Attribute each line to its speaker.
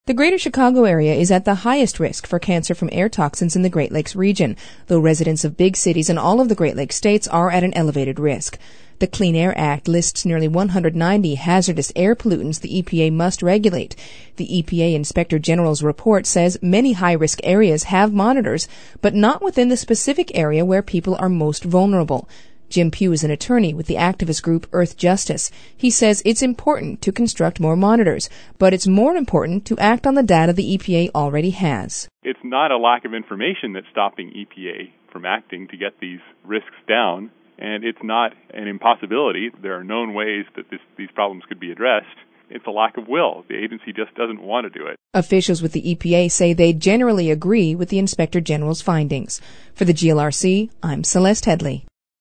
Speaker 1: The Greater Chicago area is at the highest risk for cancer from air toxins in the Great Lakes region, though residents of big cities in all of the Great Lakes states are at an elevated risk. The Clean Air Act lists nearly 190 hazardous air pollutants the EPA must regulate. The EPA Inspector General's report says many high-risk areas have monitors, but not within the specific area where people are most vulnerable. Jim Pugh is an attorney with the activist group Earth Justice. He says it's important to construct more monitors, but it's more important to act on the data the EPA already has.
Speaker 2: It's not a lack of information that's stopping EPA from acting to get these risks down, and it's not an impossibility. There are known ways that these problems could be addressed. It's a lack of will. The agency just doesn't want to do it.
Speaker 1: Officials with the EPA say they generally agree with the Inspector General's findings. For the GLRC, I'm Celeste Headley.